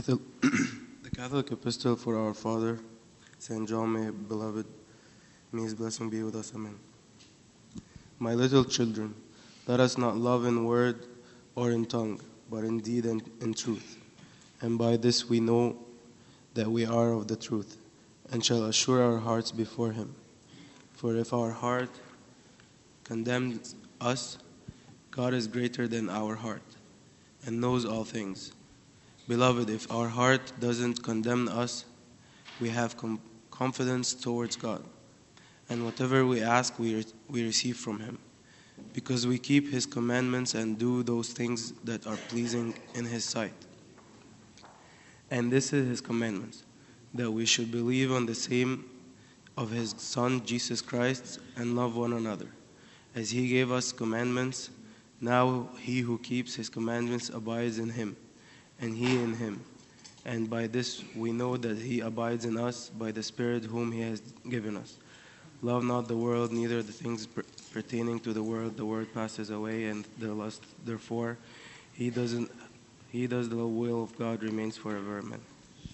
Catholic, the Catholic Epistle for our Father, St. John, may beloved, may his blessing be with us. Amen. My little children, let us not love in word or in tongue, but in deed and in truth. And by this we know that we are of the truth, and shall assure our hearts before him. For if our heart condemns us, God is greater than our heart, and knows all things. Beloved, if our heart doesn't condemn us, we have confidence towards God, and whatever we ask, we receive from him, because we keep his commandments and do those things that are pleasing in his sight. And this is his commandments, that we should believe on the same of his Son, Jesus Christ, and love one another. As he gave us commandments, now he who keeps his commandments abides in him, and he in him. And by this we know that he abides in us by the Spirit whom he has given us. Love not the world, neither the things pertaining to the world. The world passes away, and their lust. Therefore, he does the will of God remains forever. Amen.